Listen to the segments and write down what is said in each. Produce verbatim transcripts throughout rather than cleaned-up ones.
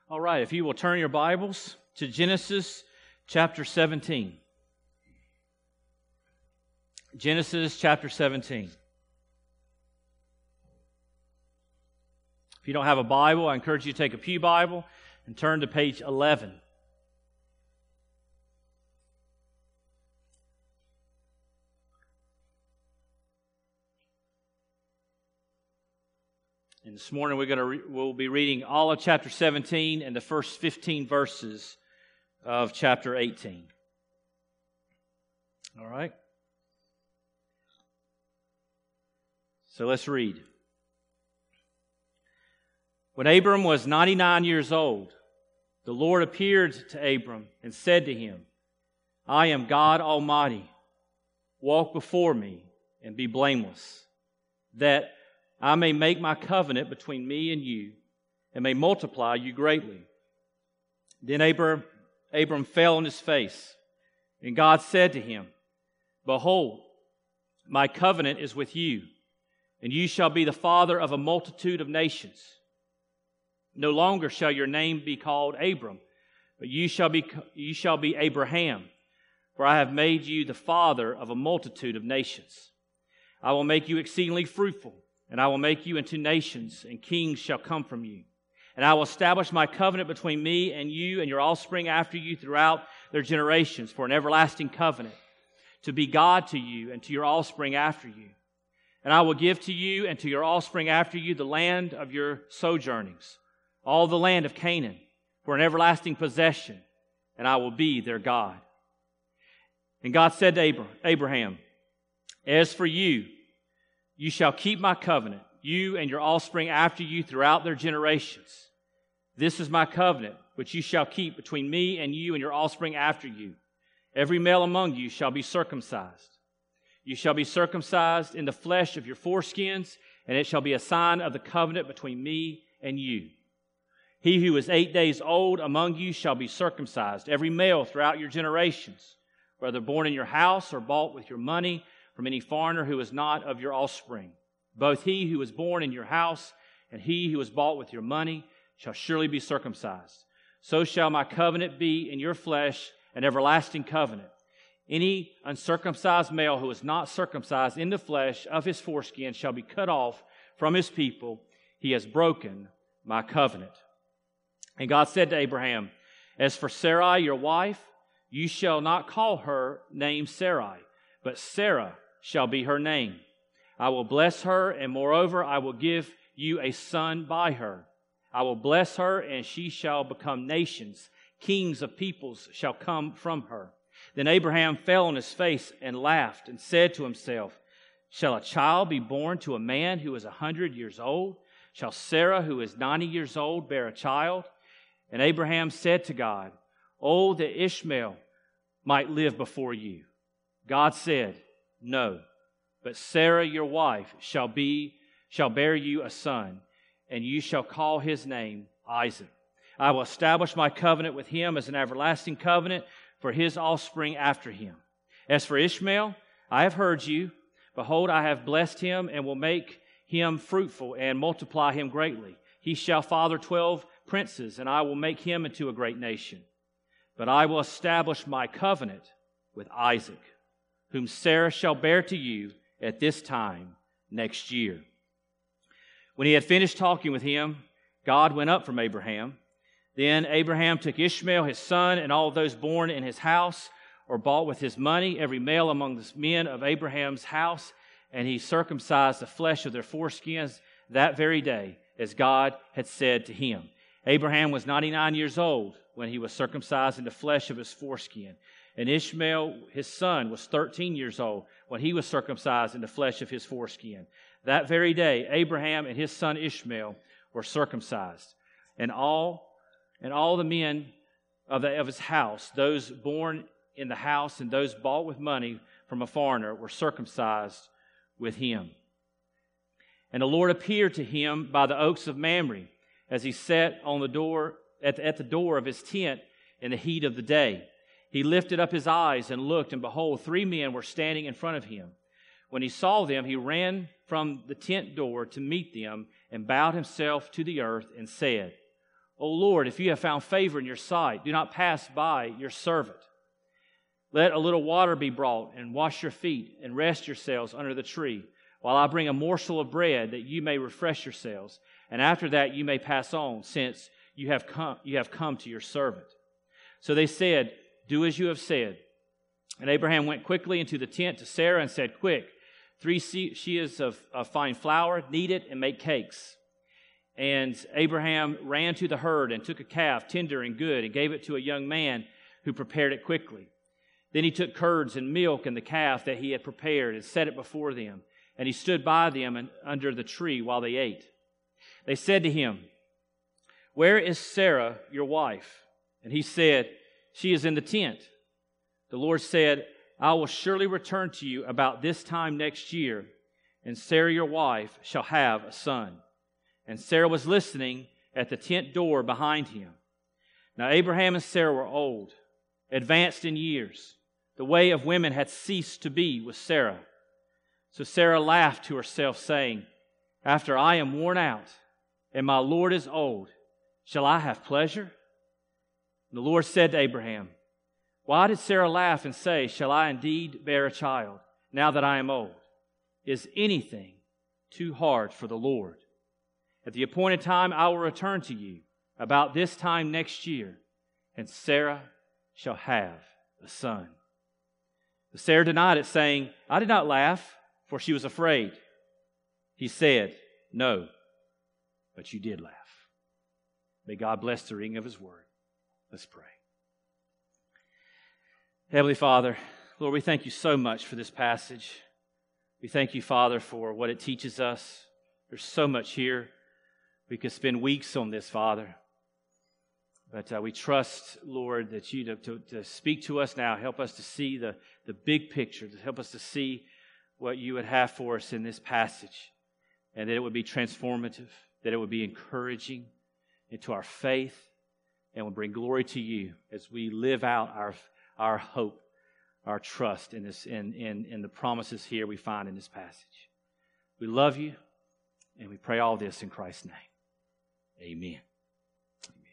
All right, if you will turn your Bibles to Genesis chapter seventeen. Genesis chapter seventeen. If you don't have a Bible, I encourage you to take a pew Bible and turn to page eleven. And this morning we're going to re- we'll be reading all of chapter seventeen and the first fifteen verses of chapter eighteen. All right. So let's read. When Abram was ninety-nine years old, the Lord appeared to Abram and said to him, I am God Almighty. Walk before me and be blameless, that I may make my covenant between me and you, and may multiply you greatly. Then Abram, Abram fell on his face, and God said to him, Behold, my covenant is with you, and you shall be the father of a multitude of nations. No longer shall your name be called Abram, but you shall be, you shall be Abraham, for I have made you the father of a multitude of nations. I will make you exceedingly fruitful, and I will make you into nations, and kings shall come from you. And I will establish my covenant between me and you and your offspring after you throughout their generations for an everlasting covenant, to be God to you and to your offspring after you. And I will give to you and to your offspring after you the land of your sojournings, all the land of Canaan, for an everlasting possession, and I will be their God. And God said to Abraham, As for you, you shall keep my covenant, you and your offspring after you throughout their generations. This is my covenant, which you shall keep between me and you and your offspring after you. Every male among you shall be circumcised. You shall be circumcised in the flesh of your foreskins, and it shall be a sign of the covenant between me and you. He who is eight days old among you shall be circumcised, every male throughout your generations, whether born in your house or bought with your money from any foreigner who is not of your offspring. Both he who is born in your house and he who is bought with your money shall surely be circumcised. So shall my covenant be in your flesh, an everlasting covenant. Any uncircumcised male who is not circumcised in the flesh of his foreskin shall be cut off from his people. He has broken my covenant. And God said to Abraham, As for Sarai, your wife, you shall not call her name Sarai, but Sarah shall be her name. I will bless her, and moreover, I will give you a son by her. I will bless her, and she shall become nations. Kings of peoples shall come from her. Then Abraham fell on his face and laughed and said to himself, Shall a child be born to a man who is a hundred years old? Shall Sarah, who is ninety years old, bear a child? And Abraham said to God, Oh, that Ishmael might live before you. God said, No, but Sarah your wife shall be shall bear you a son, and you shall call his name Isaac. I will establish my covenant with him as an everlasting covenant for his offspring after him. As for Ishmael, I have heard you. Behold, I have blessed him and will make him fruitful and multiply him greatly. He shall father twelve princes, and I will make him into a great nation. But I will establish my covenant with Isaac, whom Sarah shall bear to you at this time next year. When he had finished talking with him, God went up from Abraham. Then Abraham took Ishmael his son and all those born in his house or bought with his money, every male among the men of Abraham's house, and he circumcised the flesh of their foreskins that very day, as God had said to him. Abraham was ninety-nine years old when he was circumcised in the flesh of his foreskin. And Ishmael, his son, was thirteen years old when he was circumcised in the flesh of his foreskin. That very day, Abraham and his son Ishmael were circumcised. And all and all the men of, the, of his house, those born in the house and those bought with money from a foreigner, were circumcised with him. And the Lord appeared to him by the oaks of Mamre, as he sat on the door at the, at the door of his tent in the heat of the day. He lifted up his eyes and looked, and behold, three men were standing in front of him. When he saw them, he ran from the tent door to meet them and bowed himself to the earth and said, O Lord, if you have found favor in your sight, do not pass by your servant. Let a little water be brought, and wash your feet, and rest yourselves under the tree, while I bring a morsel of bread, that you may refresh yourselves, and after that you may pass on, since you have come, you have come to your servant. So they said, do as you have said. And Abraham went quickly into the tent to Sarah and said, quick, three sheaves of, of fine flour, knead it, and make cakes. And Abraham ran to the herd and took a calf, tender and good, and gave it to a young man who prepared it quickly. Then he took curds and milk and the calf that he had prepared and set it before them. And he stood by them and under the tree while they ate. They said to him, where is Sarah, your wife? And he said, she is in the tent. The Lord said, I will surely return to you about this time next year, and Sarah, your wife, shall have a son. And Sarah was listening at the tent door behind him. Now Abraham and Sarah were old, advanced in years. The way of women had ceased to be with Sarah. So Sarah laughed to herself, saying, after I am worn out, and my Lord is old, shall I have pleasure? And the Lord said to Abraham, why did Sarah laugh and say, shall I indeed bear a child, now that I am old? Is anything too hard for the Lord? At the appointed time I will return to you, about this time next year, and Sarah shall have a son. But Sarah denied it, saying, I did not laugh, for she was afraid. He said, no, but you did laugh. May God bless the reading of His word. Let's pray. Heavenly Father, Lord, we thank you so much for this passage. We thank you, Father, for what it teaches us. There's so much here. We could spend weeks on this, Father. But uh, we trust, Lord, that you to, to, to speak to us now. Help us to see the, the big picture. To help us to see what you would have for us in this passage. And that it would be transformative. That it would be encouraging into our faith. And will bring glory to you as we live out our our hope, our trust in this, in, in, in the promises here we find in this passage. We love you, and we pray all this in Christ's name. Amen. Amen.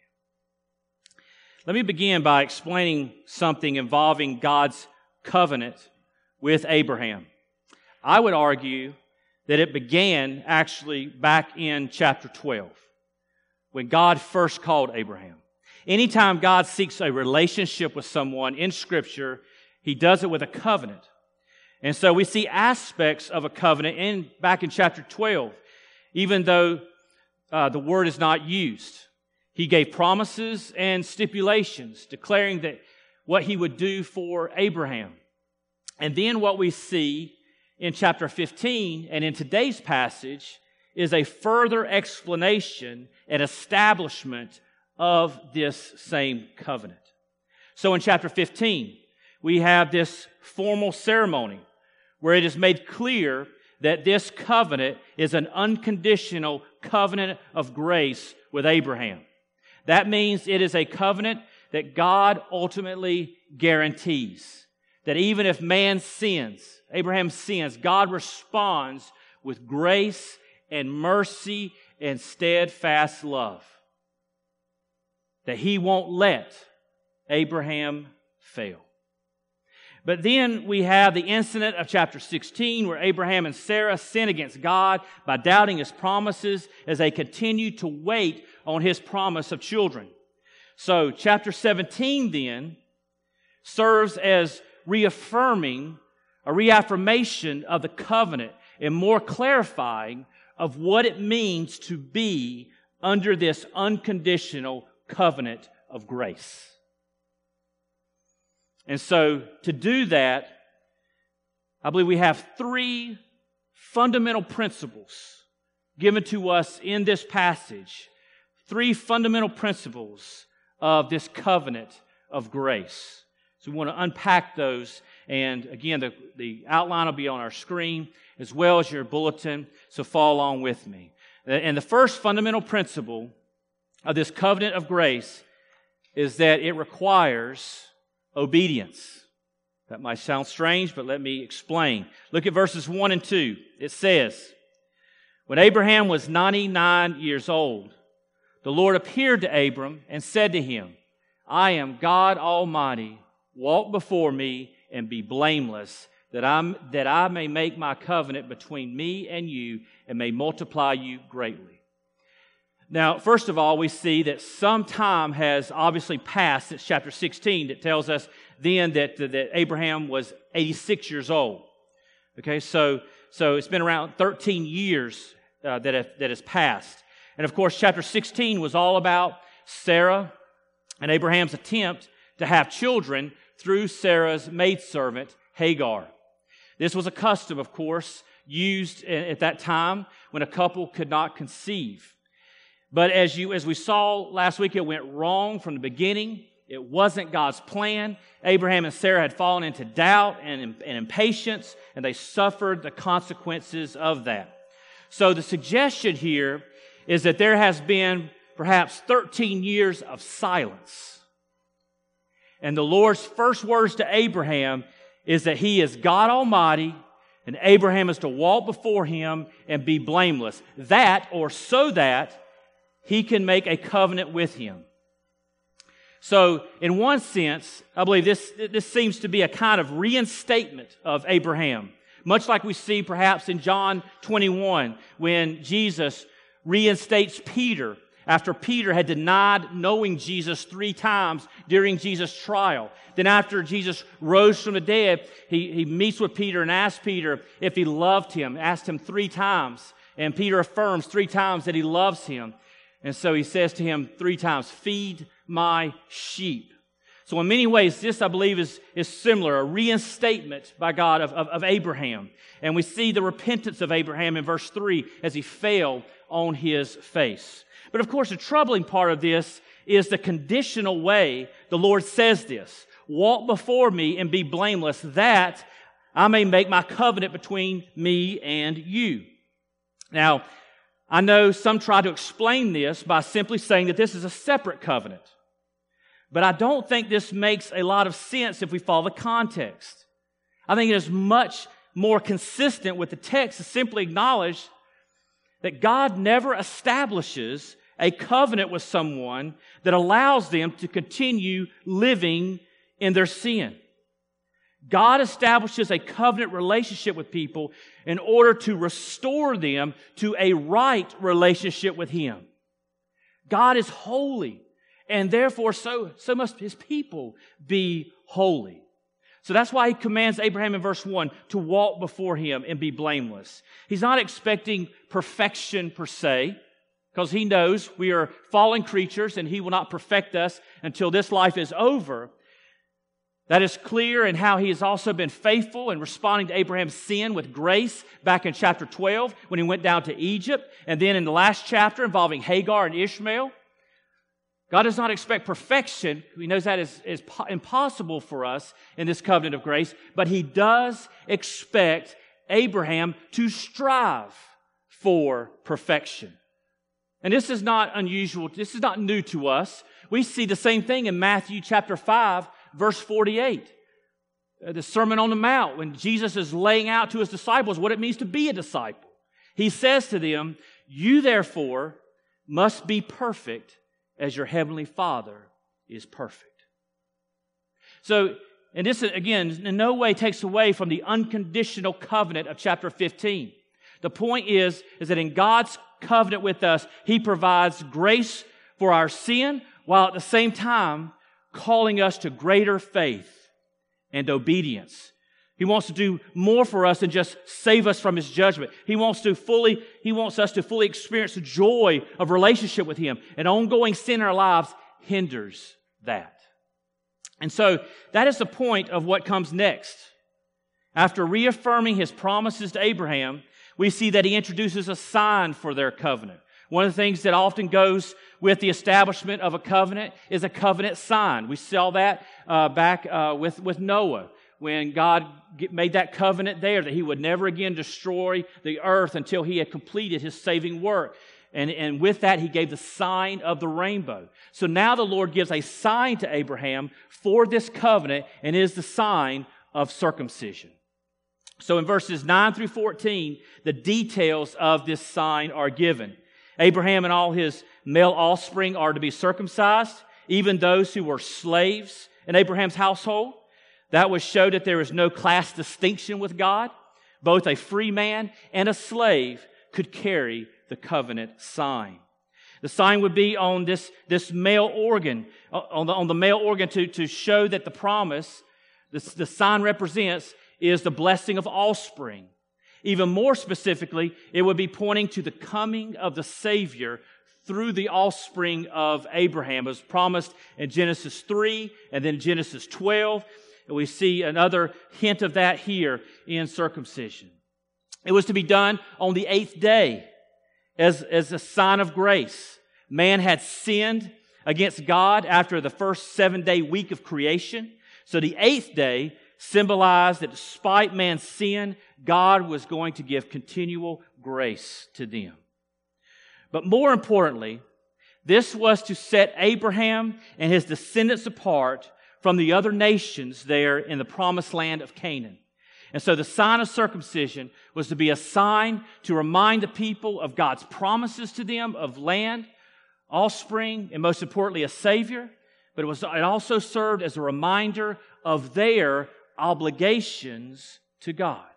Let me begin by explaining something involving God's covenant with Abraham. I would argue that it began actually back in chapter twelve, when God first called Abraham. Anytime God seeks a relationship with someone in Scripture, He does it with a covenant. And so we see aspects of a covenant in back in chapter twelve, even though uh, the word is not used. He gave promises and stipulations, declaring that what He would do for Abraham. And then what we see in chapter fifteen and in today's passage is a further explanation and establishment of this same covenant. So in chapter fifteen, we have this formal ceremony where it is made clear that this covenant is an unconditional covenant of grace with Abraham. That means it is a covenant that God ultimately guarantees. That even if man sins, Abraham sins, God responds with grace and mercy and steadfast love. That He won't let Abraham fail. But then we have the incident of chapter sixteen where Abraham and Sarah sin against God by doubting His promises as they continue to wait on His promise of children. So chapter seventeen then serves as reaffirming, a reaffirmation of the covenant and more clarifying of what it means to be under this unconditional covenant of grace. And so, to do that, I believe we have three fundamental principles given to us in this passage. Three fundamental principles of this covenant of grace. So we want to unpack those. And again, the, the outline will be on our screen as well as your bulletin. So follow along with me. And the first fundamental principle of this covenant of grace is that it requires obedience. That might sound strange, but let me explain. Look at verses one and two. It says, when Abraham was ninety-nine years old, the Lord appeared to Abram and said to him, I am God Almighty. Walk before me and be blameless, that I, that I may make my covenant between me and you and may multiply you greatly. Now, first of all, we see that some time has obviously passed since chapter sixteen that tells us then that, that Abraham was eighty-six years old. Okay, so, so it's been around thirteen years uh, that, have, that has passed. And of course, chapter sixteen was all about Sarah and Abraham's attempt to have children through Sarah's maidservant, Hagar. This was a custom, of course, used at that time when a couple could not conceive. But as you, as we saw last week, it went wrong from the beginning. It wasn't God's plan. Abraham and Sarah had fallen into doubt and, and impatience, and they suffered the consequences of that. So the suggestion here is that there has been perhaps thirteen years of silence. And the Lord's first words to Abraham is that He is God Almighty, and Abraham is to walk before Him and be blameless. That, or so that, he can make a covenant with Him. So, in one sense, I believe this, this seems to be a kind of reinstatement of Abraham, much like we see perhaps in John twenty-one, when Jesus reinstates Peter after Peter had denied knowing Jesus three times during Jesus' trial. Then after Jesus rose from the dead, he, he meets with Peter and asks Peter if he loved him, asked him three times. And Peter affirms three times that he loves him. And so he says to him three times, feed my sheep. So in many ways, this, I believe, is, is similar, a reinstatement by God of, of, of Abraham. And we see the repentance of Abraham in verse three as he fell on his face. But of course, the troubling part of this is the conditional way the Lord says this. Walk before me and be blameless, that I may make my covenant between me and you. Now, I know some try to explain this by simply saying that this is a separate covenant. But I don't think this makes a lot of sense if we follow the context. I think it is much more consistent with the text to simply acknowledge that God never establishes a covenant with someone that allows them to continue living in their sin. God establishes a covenant relationship with people in order to restore them to a right relationship with Him. God is holy, and therefore so, so must His people be holy. So that's why He commands Abraham in verse one to walk before Him and be blameless. He's not expecting perfection per se, because He knows we are fallen creatures and He will not perfect us until this life is over. That is clear in how He has also been faithful in responding to Abraham's sin with grace back in chapter twelve when he went down to Egypt, and then in the last chapter involving Hagar and Ishmael. God does not expect perfection. He knows that is, is impossible for us in this covenant of grace, but He does expect Abraham to strive for perfection. And this is not unusual. This is not new to us. We see the same thing in Matthew chapter five, verse forty-eight. The Sermon on the Mount, when Jesus is laying out to His disciples what it means to be a disciple. He says to them, you therefore must be perfect as your heavenly Father is perfect. So, and this again in no way takes away from the unconditional covenant of chapter fifteen. The point is, is that in God's covenant with us, He provides grace for our sin, while at the same time calling us to greater faith and obedience. He wants to do more for us than just save us from His judgment. He wants to fully, He wants us to fully experience the joy of relationship with Him. And ongoing sin in our lives hinders that. And so that is the point of what comes next. After reaffirming His promises to Abraham, we see that He introduces a sign for their covenant. One of the things that often goes with the establishment of a covenant is a covenant sign. We saw that uh, back uh, with, with Noah, when God made that covenant there that He would never again destroy the earth until He had completed His saving work. And, and with that, He gave the sign of the rainbow. So now the Lord gives a sign to Abraham for this covenant, and it is the sign of circumcision. So in verses nine through fourteen, the details of this sign are given. Abraham and all his male offspring are to be circumcised, even those who were slaves in Abraham's household. That would show that there is no class distinction with God. Both a free man and a slave could carry the covenant sign. The sign would be on this, this male organ, on the, on the male organ to, to show that the promise, the, the sign represents, is the blessing of offspring. Even more specifically, it would be pointing to the coming of the Savior through the offspring of Abraham. It was promised in Genesis three and then Genesis twelve. And we see another hint of that here in circumcision. It was to be done on the eighth day as, as a sign of grace. Man had sinned against God after the first seven-day week of creation. So the eighth day symbolized that despite man's sin, God was going to give continual grace to them. But more importantly, this was to set Abraham and his descendants apart from the other nations there in the promised land of Canaan. And so the sign of circumcision was to be a sign to remind the people of God's promises to them of land, offspring, and most importantly, a Savior. But it was it also served as a reminder of their obligations to God.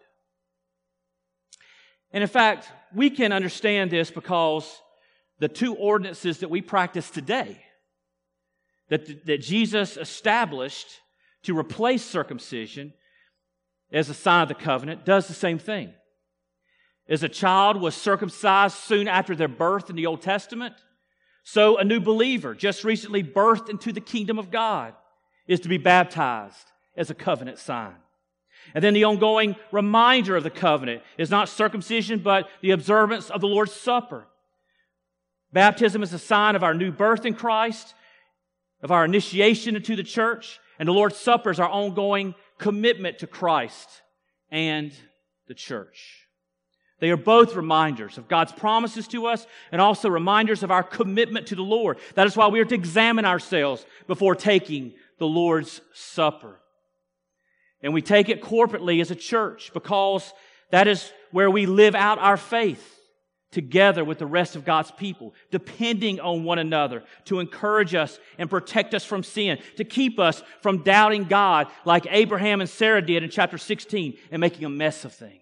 And in fact, we can understand this because the two ordinances that we practice today, that, that Jesus established to replace circumcision as a sign of the covenant, does the same thing. As a child was circumcised soon after their birth in the Old Testament, so a new believer, just recently birthed into the kingdom of God, is to be baptized as a covenant sign. And then the ongoing reminder of the covenant is not circumcision, but the observance of the Lord's Supper. Baptism is a sign of our new birth in Christ, of our initiation into the church, and the Lord's Supper is our ongoing commitment to Christ and the church. They are both reminders of God's promises to us and also reminders of our commitment to the Lord. That is why we are to examine ourselves before taking the Lord's Supper. And we take it corporately as a church because that is where we live out our faith together with the rest of God's people, depending on one another to encourage us and protect us from sin, to keep us from doubting God like Abraham and Sarah did in chapter sixteen and making a mess of things.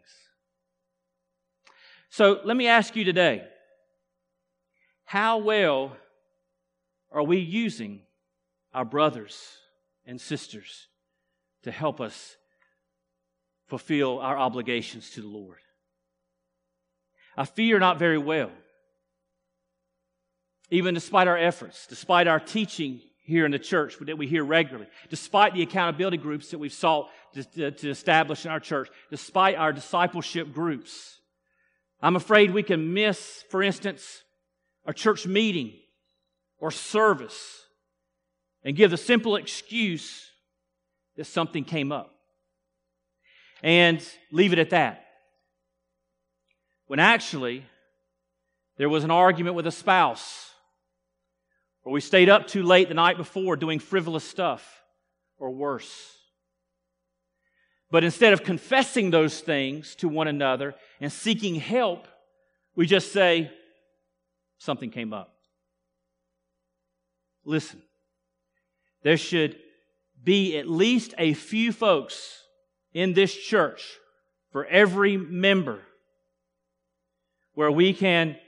So let me ask you today, how well are we using our brothers and sisters to help us fulfill our obligations to the Lord? I fear not very well. Even despite our efforts, despite our teaching here in the church that we hear regularly, despite the accountability groups that we've sought to, to, to establish in our church, despite our discipleship groups, I'm afraid we can miss, for instance, a church meeting or service and give the simple excuse that something came up and leave it at that. When actually, there was an argument with a spouse, or we stayed up too late the night before doing frivolous stuff, or worse. But instead of confessing those things to one another and seeking help, we just say, something came up. Listen, there should be at least a few folks in this church for every member where we can,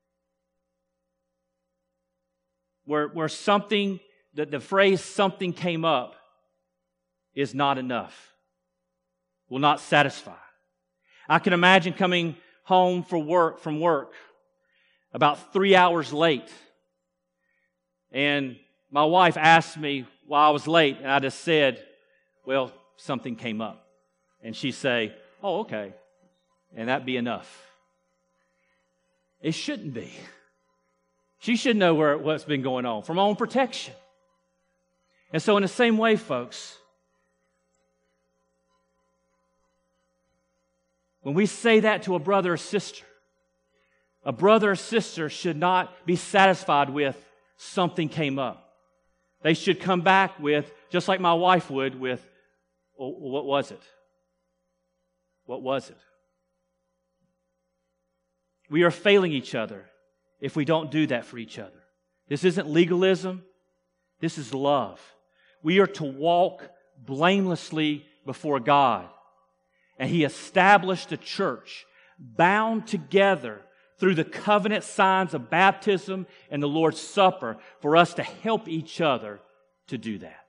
where, where something, that the phrase something came up is not enough, will not satisfy. I can imagine coming home for work, from work about three hours late, and my wife asked me why I was late, and I just said, well, something came up. And she'd say, oh, okay, and that'd be enough. It shouldn't be. She should know where, what's been going on for my own protection. And so in the same way, folks, when we say that to a brother or sister, a brother or sister should not be satisfied with something came up. They should come back with, just like my wife would, with, well, what was it? What was it? We are failing each other if we don't do that for each other. This isn't legalism. This is love. We are to walk blamelessly before God. And He established a church bound together through the covenant signs of baptism and the Lord's Supper for us to help each other to do that.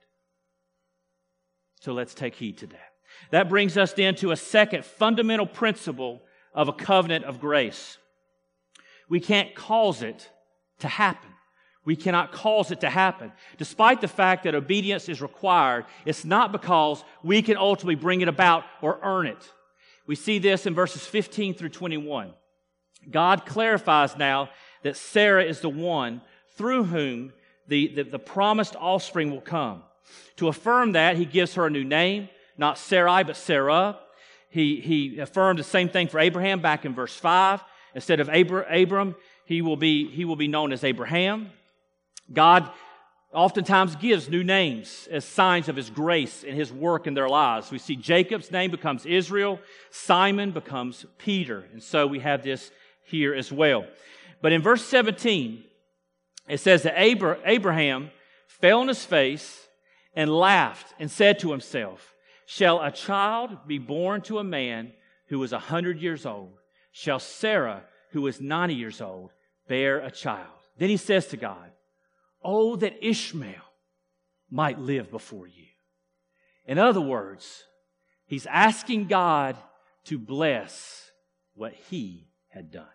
So let's take heed to that. That brings us then to a second fundamental principle of a covenant of grace. We can't cause it to happen. We cannot cause it to happen. Despite the fact that obedience is required, it's not because we can ultimately bring it about or earn it. We see this in verses fifteen through twenty-one. God clarifies now that Sarah is the one through whom the, the, the promised offspring will come. To affirm that, He gives her a new name, not Sarai, but Sarah. He, he affirmed the same thing for Abraham back in verse five. Instead of Abra- Abram, he will be, he will be known as Abraham. God oftentimes gives new names as signs of His grace and His work in their lives. We see Jacob's name becomes Israel, Simon becomes Peter, and so we have this here as well. But in verse seventeen, it says that Abra- Abraham fell on his face and laughed and said to himself, "Shall a child be born to a man who is a hundred years old? Shall Sarah, who is ninety years old, bear a child?" Then he says to God, "Oh, that Ishmael might live before you." In other words, he's asking God to bless what he had done.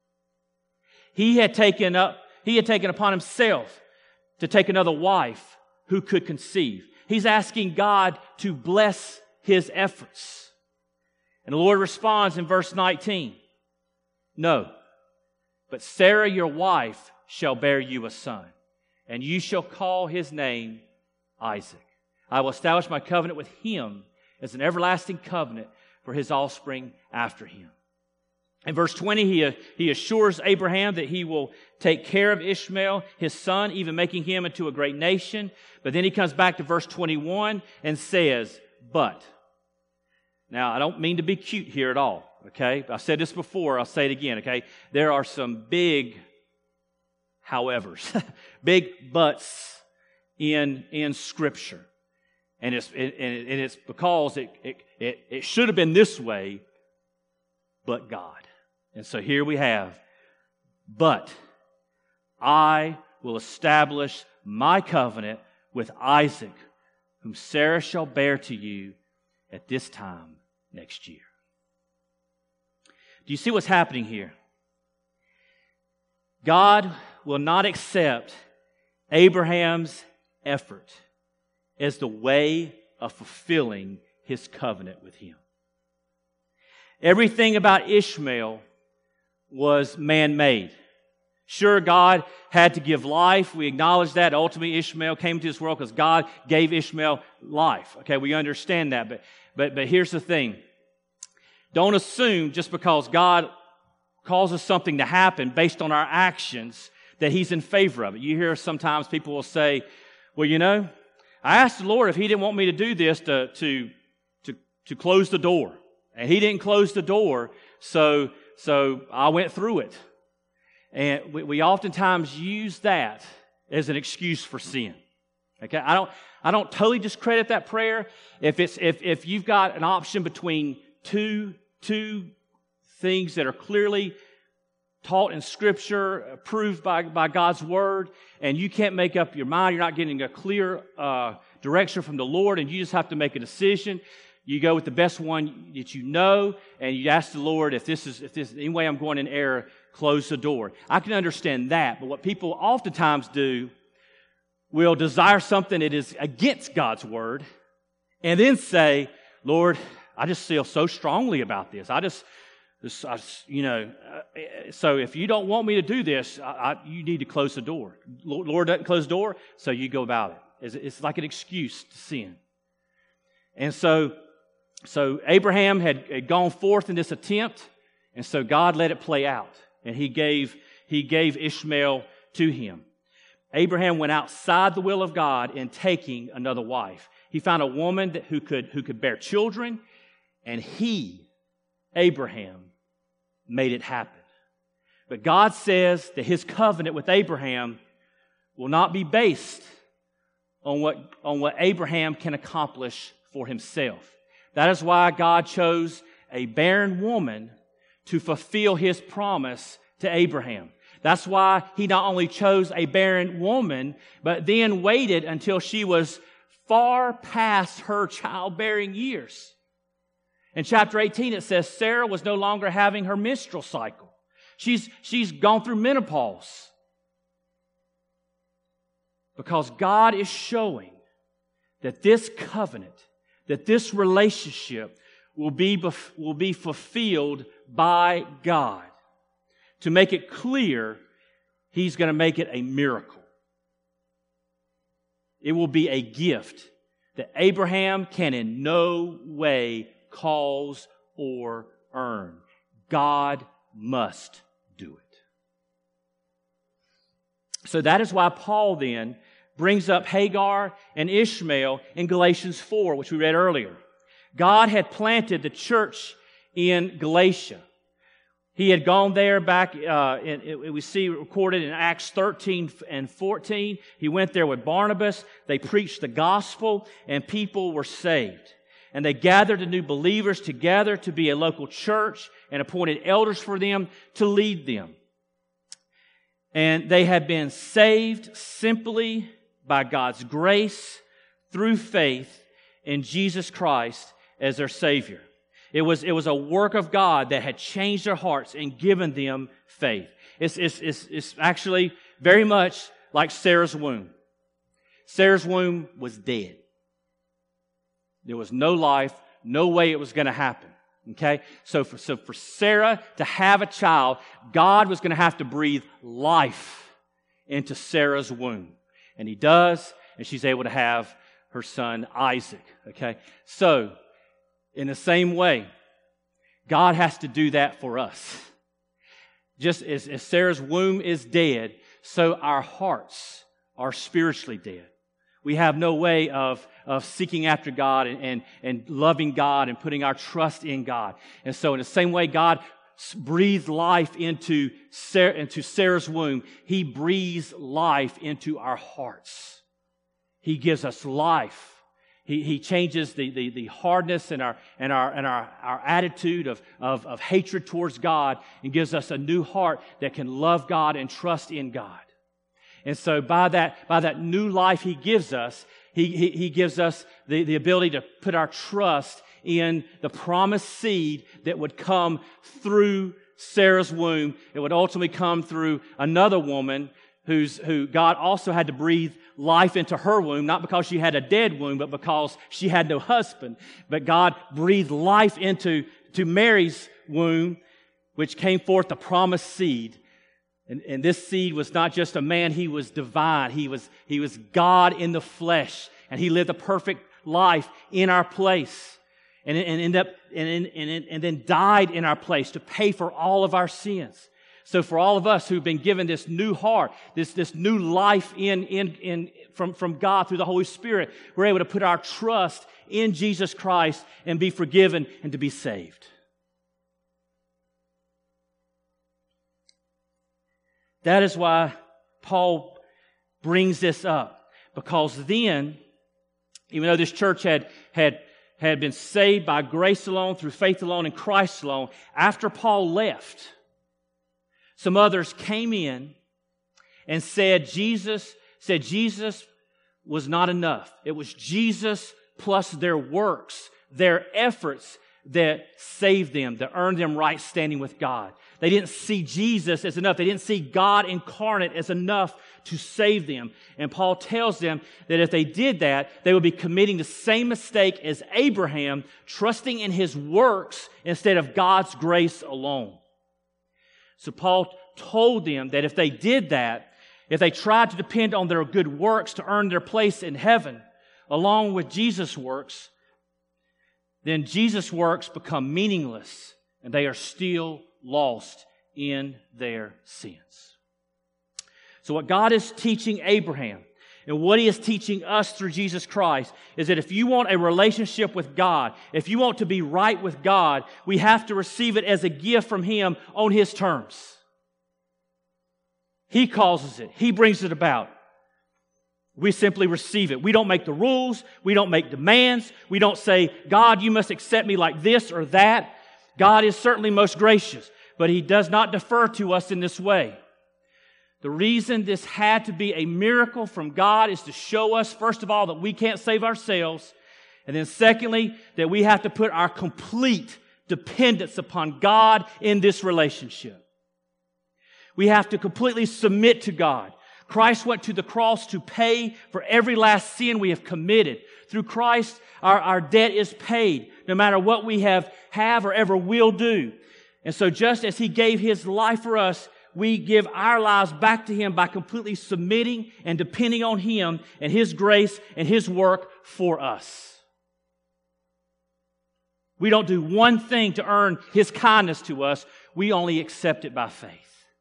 He had taken up, he had taken upon himself to take another wife who could conceive. He's asking God to bless his efforts. And the Lord responds in verse nineteen, "No, but Sarah your wife shall bear you a son, and you shall call his name Isaac. I will establish my covenant with him as an everlasting covenant for his offspring after him." In verse twenty, he, he assures Abraham that he will take care of Ishmael, his son, even making him into a great nation. But then he comes back to verse twenty-one and says, "But." Now, I don't mean to be cute here at all, okay? I've said this before, I'll say it again, okay? There are some big howevers, big buts in, in Scripture. And it's, it, and it's because it, it, it, it should have been this way, but God. And so here we have, "But I will establish my covenant with Isaac, whom Sarah shall bear to you at this time next year." Do you see what's happening here? God will not accept Abraham's effort as the way of fulfilling His covenant with him. Everything about Ishmael was man-made. Sure, God had to give life. We acknowledge that. Ultimately, Ishmael came to this world because God gave Ishmael life. Okay, we understand that. But, but, but here's the thing. Don't assume just because God causes something to happen based on our actions that He's in favor of it. You hear sometimes people will say, "Well, you know, I asked the Lord if He didn't want me to do this to, to, to, to close the door. And He didn't close the door, so, so I went through it." And we, we oftentimes use that as an excuse for sin. Okay, I don't, I don't totally discredit that prayer. If it's, if, if you've got an option between two, two things that are clearly taught in Scripture, approved by, by God's Word, and you can't make up your mind, you're not getting a clear uh, direction from the Lord, and you just have to make a decision, you go with the best one that you know, and you ask the Lord, if this is, if this any way I'm going in error, close the door. I can understand that, but what people oftentimes do will desire something that is against God's Word, and then say, "Lord, I just feel so strongly about this. I just, this, I, you know, uh, so if you don't want me to do this, I, I, you need to close the door." Lord doesn't close the door, so you go about it. It's, it's like an excuse to sin. And so, so Abraham had, had gone forth in this attempt, and so God let it play out, and He gave He gave Ishmael to him. Abraham went outside the will of God in taking another wife. He found a woman that, who could who could bear children, and he, Abraham, made it happen. But God says that His covenant with Abraham will not be based on what, on what Abraham can accomplish for himself. That is why God chose a barren woman to fulfill His promise to Abraham. That's why He not only chose a barren woman, but then waited until she was far past her childbearing years. In chapter eighteen, it says Sarah was no longer having her menstrual cycle. She's, she's gone through menopause. Because God is showing that this covenant, that this relationship will be, will be fulfilled by God. To make it clear, He's going to make it a miracle. It will be a gift that Abraham can in no way cause or earn. God must do it. So that is why Paul then brings up Hagar and Ishmael in Galatians four, which we read earlier. God had planted the church in Galatia. He had gone there back, uh, in, it, we see recorded in Acts thirteen and fourteen. He went there with Barnabas. They preached the gospel and people were saved. And they gathered the new believers together to be a local church and appointed elders for them to lead them. And they had been saved simply by God's grace through faith in Jesus Christ as their Savior. It was, it was a work of God that had changed their hearts and given them faith. It's, it's, it's, it's actually very much like Sarah's womb. Sarah's womb was dead. There was no life, no way it was going to happen. Okay? So for, so for Sarah to have a child, God was going to have to breathe life into Sarah's womb. And He does, and she's able to have her son Isaac. Okay? So, in the same way, God has to do that for us. Just as, as Sarah's womb is dead, so our hearts are spiritually dead. We have no way of, of seeking after God and, and, and loving God and putting our trust in God. And so in the same way God breathed life into Sarah, into Sarah's womb, He breathes life into our hearts. He gives us life. He, he changes the, the, the hardness and our and our and our, our attitude of, of, of hatred towards God and gives us a new heart that can love God and trust in God. And so by that, by that new life He gives us, He, he, he gives us the, the ability to put our trust in the promised seed that would come through Sarah's womb. It would ultimately come through another woman who's, who God also had to breathe life into her womb, not because she had a dead womb, but because she had no husband. But God breathed life into to Mary's womb, which came forth the promised seed. And, and this seed was not just a man, he was divine. He was, he was God in the flesh. And He lived a perfect life in our place. And, and, ended up, and, and, and then died in our place to pay for all of our sins. So for all of us who've been given this new heart, this, this new life in, in, in, from, from God through the Holy Spirit, we're able to put our trust in Jesus Christ and be forgiven and to be saved. That is why Paul brings this up. Because then, even though this church had, had, had been saved by grace alone, through faith alone, in Christ alone, after Paul left, some others came in and said Jesus, said Jesus was not enough. It was Jesus plus their works, their efforts that saved them, that earned them right standing with God. They didn't see Jesus as enough. They didn't see God incarnate as enough to save them. And Paul tells them that if they did that, they would be committing the same mistake as Abraham, trusting in his works instead of God's grace alone. So Paul told them that if they did that, if they tried to depend on their good works to earn their place in heaven, along with Jesus' works, then Jesus' works become meaningless and they are still lost in their sins. So what God is teaching Abraham and what He is teaching us through Jesus Christ is that if you want a relationship with God, if you want to be right with God, we have to receive it as a gift from Him on His terms. He causes it. He brings it about. We simply receive it. We don't make the rules. We don't make demands. We don't say, God, you must accept me like this or that. God is certainly most gracious, but He does not defer to us in this way. The reason this had to be a miracle from God is to show us, first of all, that we can't save ourselves, and then secondly, that we have to put our complete dependence upon God in this relationship. We have to completely submit to God. Christ went to the cross to pay for every last sin we have committed. Through Christ, our, our debt is paid, no matter what we have, have or ever will do. And so just as He gave His life for us, we give our lives back to Him by completely submitting and depending on Him and His grace and His work for us. We don't do one thing to earn His kindness to us. We only accept it by faith.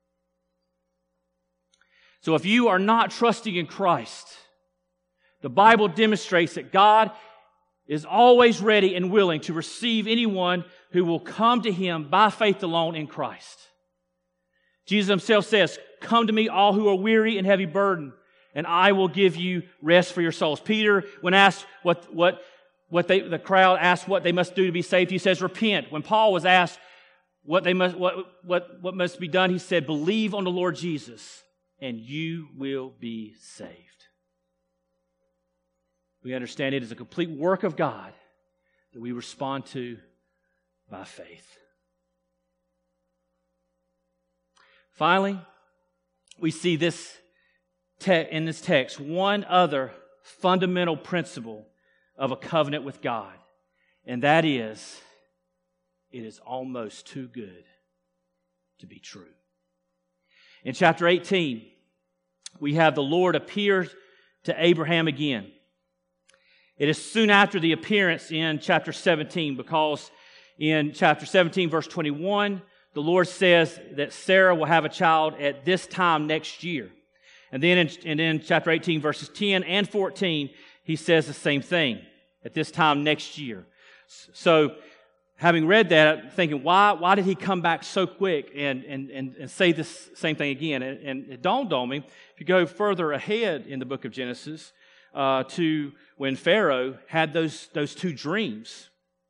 So if you are not trusting in Christ, the Bible demonstrates that God is always ready and willing to receive anyone who will come to Him by faith alone in Christ. Jesus Himself says, "Come to me, all who are weary and heavy burdened, and I will give you rest for your souls." Peter, when asked what what what they the crowd asked what they must do to be saved, he says, "Repent." When Paul was asked what they must what what what must be done, he said, "Believe on the Lord Jesus, and you will be saved." We understand it is a complete work of God that we respond to by faith. Finally, we see this te- in this text one other fundamental principle of a covenant with God, and that is, it is almost too good to be true. In chapter eighteen, we have the Lord appear to Abraham again. It is soon after the appearance in chapter seventeen, because in chapter seventeen, verse twenty-one, the Lord says that Sarah will have a child at this time next year. And then in, and in chapter eighteen, verses ten and fourteen, He says the same thing, at this time next year. So, having read that, I'm thinking, why, why did He come back so quick and, and, and, and say this same thing again? And, and it dawned on me, if you go further ahead in the book of Genesis, uh, to when Pharaoh had those, those two dreams,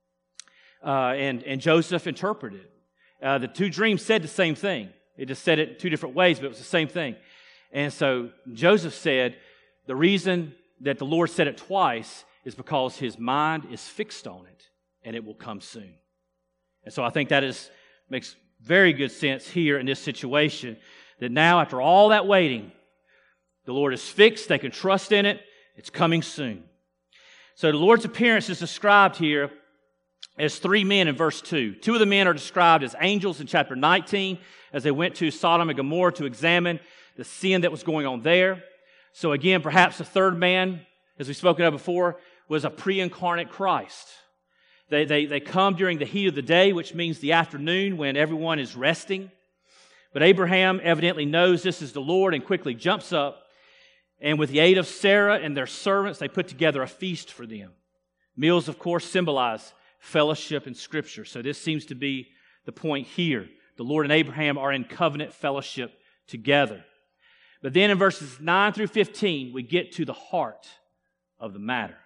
uh, and, and Joseph interpreted. Uh, the two dreams said the same thing. It just said it two different ways, but it was the same thing. And so Joseph said, the reason that the Lord said it twice is because His mind is fixed on it, and it will come soon. And so I think that is makes very good sense here in this situation, that now after all that waiting, the Lord is fixed, they can trust in it, it's coming soon. So the Lord's appearance is described here as three men in verse two. Two of the men are described as angels in chapter nineteen, as they went to Sodom and Gomorrah to examine the sin that was going on there. So again, perhaps the third man, as we've spoken of before, was a pre-incarnate Christ. They, they, they come during the heat of the day, which means the afternoon when everyone is resting. But Abraham evidently knows this is the Lord and quickly jumps up. And with the aid of Sarah and their servants, they put together a feast for them. Meals, of course, symbolize fellowship in Scripture. So this seems to be the point here. The Lord and Abraham are in covenant fellowship together. But then in verses nine through fifteen, we get to the heart of the matter.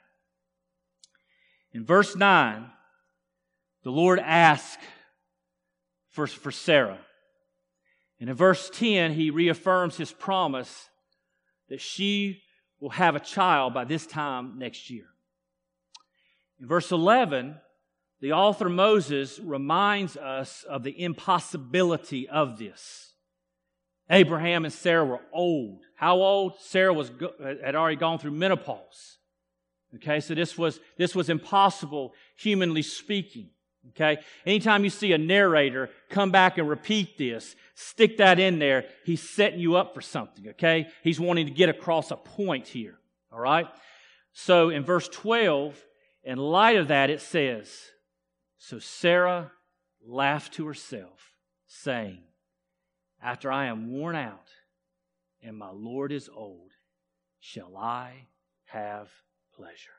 In verse nine, the Lord asks for, for Sarah. And in verse ten, He reaffirms His promise that she will have a child by this time next year. In verse eleven, the author Moses reminds us of the impossibility of this. Abraham and Sarah were old. How old? Sarah was had already gone through menopause. Okay, so this was this was impossible, humanly speaking. Okay, anytime you see a narrator come back and repeat this, stick that in there. He's setting you up for something. Okay, he's wanting to get across a point here. All right. So in verse twelve, in light of that, it says, "So Sarah laughed to herself, saying, 'After I am worn out and my Lord is old, shall I have pleasure?'"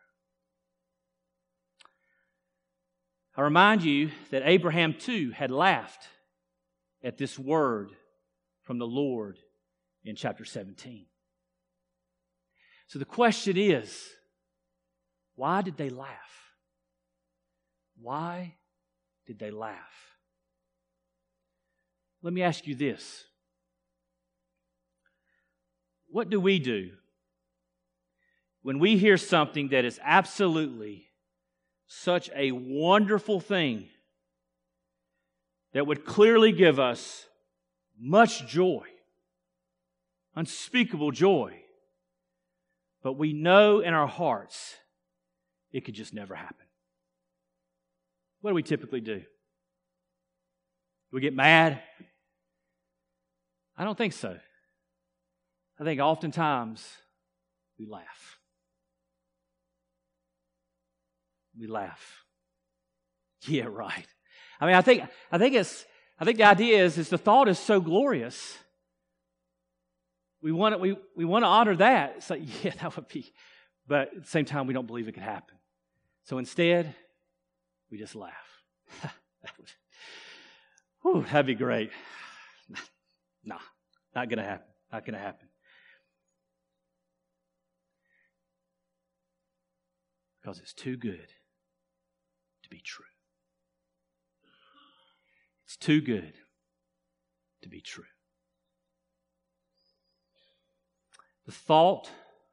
I remind you that Abraham too had laughed at this word from the Lord in chapter seventeen. So the question is, why did they laugh? Why did they laugh? Let me ask you this. What do we do when we hear something that is absolutely such a wonderful thing that would clearly give us much joy, unspeakable joy, but we know in our hearts it could just never happen? What do we typically do? Do we get mad? I don't think so. I think oftentimes we laugh. We laugh. Yeah, right. I mean, I think I think it's I think the idea is is the thought is so glorious. We want to, we we want to honor that. It's like, yeah, that would be, but at the same time, we don't believe it could happen. So instead, we just laugh. that would, whew, that'd be great. Nah, not gonna happen. Not gonna happen. Because it's too good to be true. It's too good to be true. The thought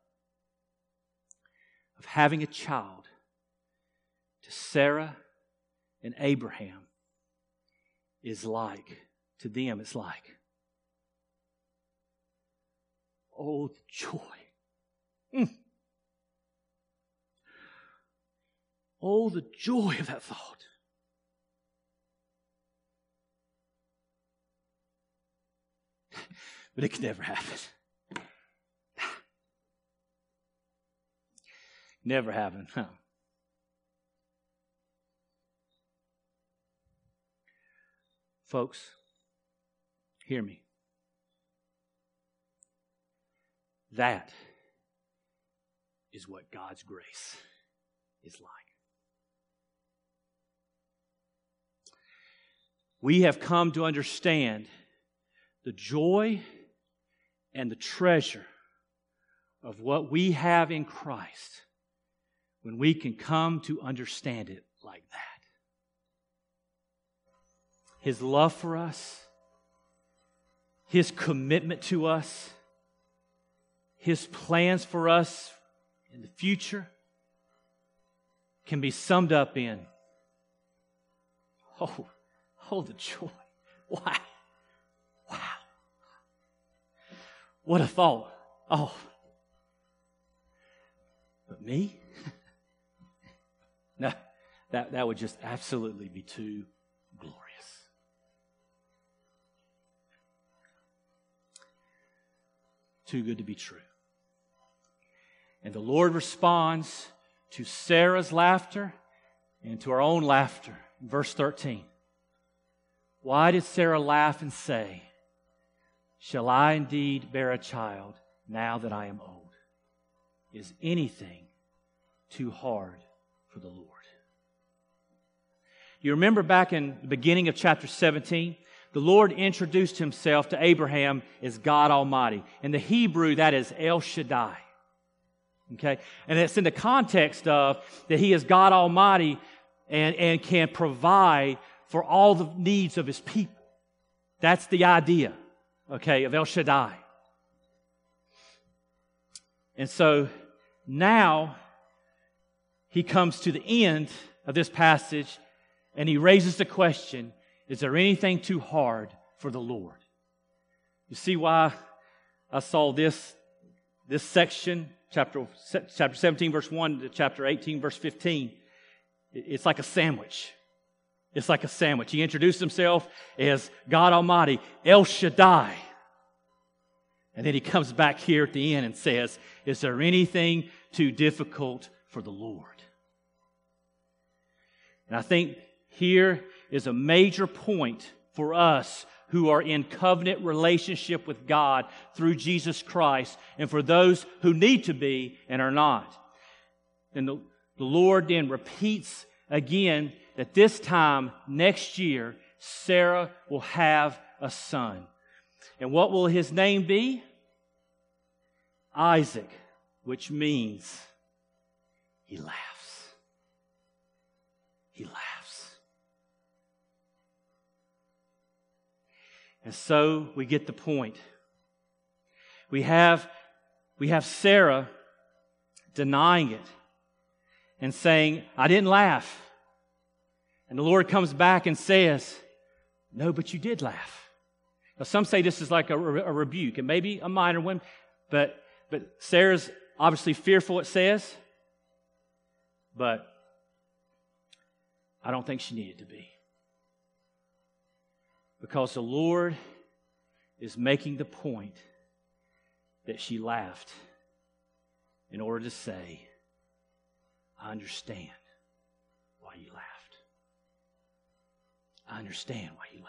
of having a child to Sarah and Abraham is like, to them, it's like, oh, the joy. Mm. Oh, the joy of that thought. But it can never happen. Never happen, huh? Folks, hear me. That is what God's grace is like. We have come to understand the joy and the treasure of what we have in Christ when we can come to understand it like that. His love for us, His commitment to us, His plans for us in the future can be summed up in, oh, oh, the joy. Wow. Wow. What a thought. Oh. But me? No, that, that would just absolutely be too glorious. Too good to be true. And the Lord responds to Sarah's laughter and to our own laughter. Verse thirteen. Why did Sarah laugh and say, shall I indeed bear a child now that I am old? Is anything too hard for the Lord? You remember back in the beginning of chapter seventeen, the Lord introduced Himself to Abraham as God Almighty. In the Hebrew, that is El Shaddai. Okay? And it's in the context of that He is God Almighty and, and can provide for all the needs of His people. That's the idea, okay, of El Shaddai. And so now He comes to the end of this passage and He raises the question, is there anything too hard for the Lord? You see why I saw this, this section, chapter, chapter seventeen, verse one to chapter eighteen, verse fifteen. It's like a sandwich. It's like a sandwich. He introduced Himself as God Almighty, El Shaddai. And then He comes back here at the end and says, is there anything too difficult for the Lord? And I think here is a major point for us who are in covenant relationship with God through Jesus Christ, and for those who need to be and are not. And the, the Lord then repeats again that this time next year, Sarah will have a son. And what will his name be? Isaac, which means he laughs. He laughs. And so we get the point. We have, we have Sarah denying it and saying, I didn't laugh. And the Lord comes back and says, no, but you did laugh. Now, some say this is like a, a rebuke, and maybe a minor one, but, but Sarah's obviously fearful, it says, but I don't think she needed to be. Because the Lord is making the point that she laughed in order to say, I understand why you laughed. I understand why you laughed.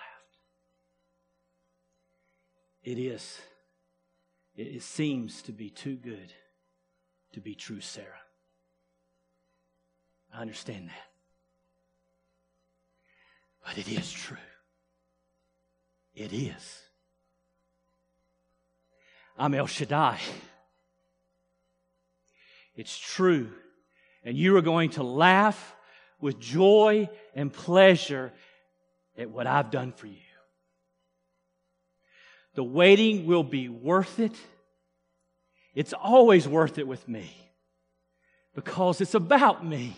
It is, it, it seems to be too good to be true, Sarah. I understand that. But it is true. It is. I'm El Shaddai. It's true. And you are going to laugh with joy and pleasure at what I've done for you. The waiting will be worth it. It's always worth it with me because it's about me.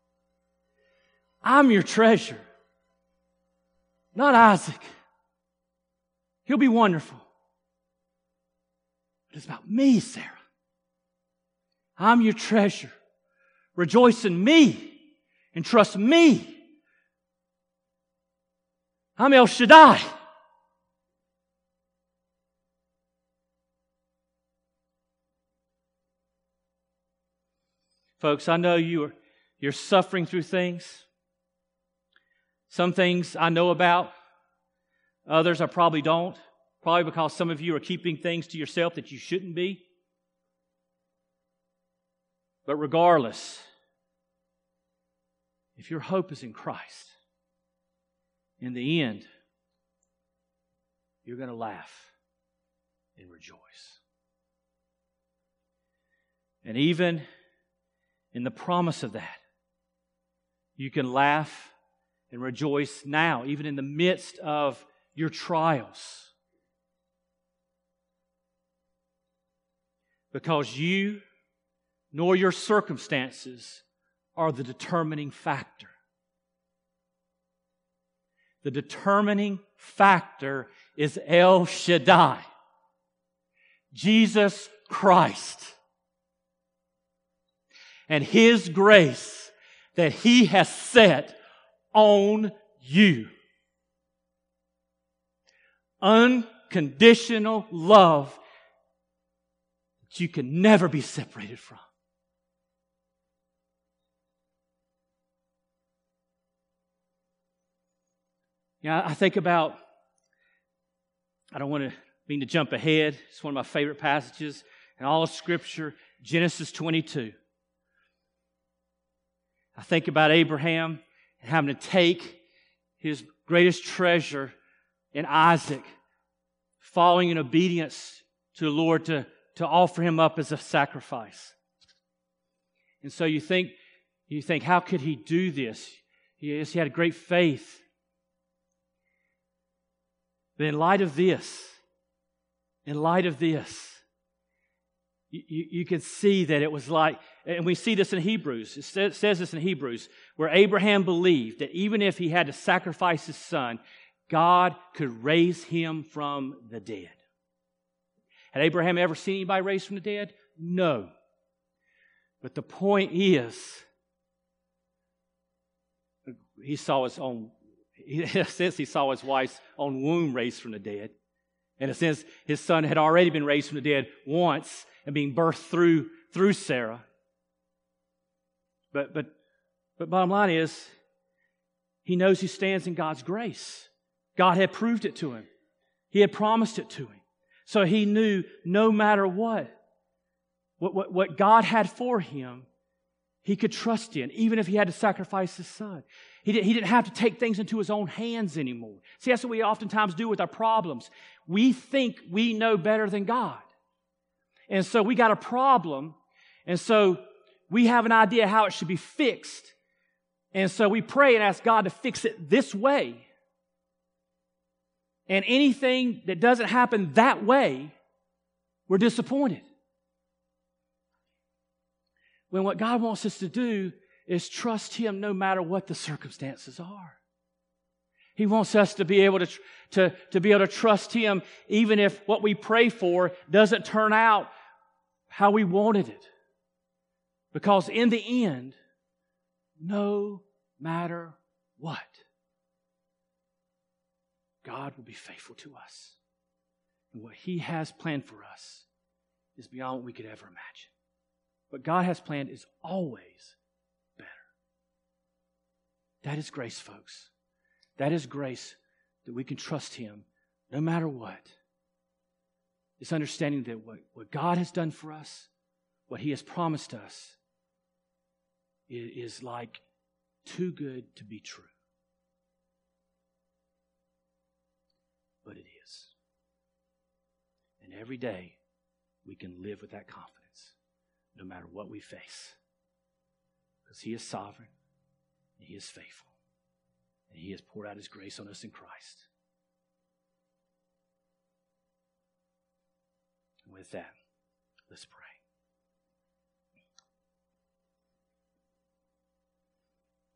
I'm your treasure, not Isaac. He'll be wonderful. But it's about me, Sarah. I'm your treasure. Rejoice in me and trust me. I'm El Shaddai. Folks, I know you are, you're suffering through things. Some things I know about. Others I probably don't. Probably because some of you are keeping things to yourself that you shouldn't be. But regardless, if your hope is in Christ, in the end, you're going to laugh and rejoice. And even in the promise of that, you can laugh and rejoice now, even in the midst of your trials. Because you nor your circumstances are the determining factor. The determining factor is El Shaddai, Jesus Christ, and His grace that He has set on you. Unconditional love that you can never be separated from. Yeah, I think about, I don't want to mean to jump ahead. It's one of my favorite passages in all of Scripture, Genesis twenty-two. I think about Abraham and having to take his greatest treasure in Isaac, following in obedience to the Lord to, to offer him up as a sacrifice. And so you think, you think, how could he do this? Yes, he had great faith. But in light of this, in light of this, you, you, you can see that it was like, and we see this in Hebrews. It says, says this in Hebrews, where Abraham believed that even if he had to sacrifice his son, God could raise him from the dead. Had Abraham ever seen anybody raised from the dead? No. But the point is, he saw his own, it says he saw his wife's own womb raised from the dead. And it says his son had already been raised from the dead once and being birthed through, through Sarah. But, but, but bottom line is, he knows he stands in God's grace. God had proved it to him. He had promised it to him. So he knew no matter what, what, what, what God had for him, he could trust in, even if he had to sacrifice his son. He, did, he didn't have to take things into his own hands anymore. See, that's what we oftentimes do with our problems. We think we know better than God. And so we got a problem. And so we have an idea how it should be fixed. And so we pray and ask God to fix it this way. And anything that doesn't happen that way, we're disappointed. When what God wants us to do is trust Him no matter what the circumstances are. He wants us to be able to, to, to be able to trust Him even if what we pray for doesn't turn out how we wanted it. Because in the end, no matter what, God will be faithful to us. And what He has planned for us is beyond what we could ever imagine. What God has planned is always better. That is grace, folks. That is grace that we can trust Him no matter what. It's understanding that what, what God has done for us, what He has promised us, is, is like too good to be true. But it is. And every day we can live with that confidence no matter what we face. Because He is sovereign and He is faithful. And He has poured out His grace on us in Christ. And with that, let's pray.